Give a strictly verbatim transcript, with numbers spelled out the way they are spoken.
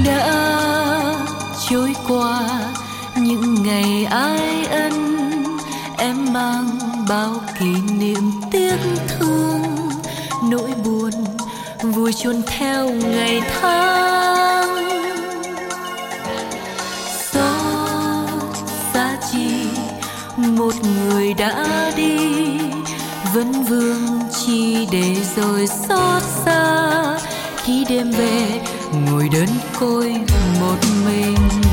đã trôi qua những ngày ai ân, em mang bao kỷ niệm tiếc thương, nỗi buồn vui chôn theo ngày tháng. Xót xa chi một người đã đi, vẫn vương chi để rồi xót xa khi đêm về ngồi đơn côi một mình.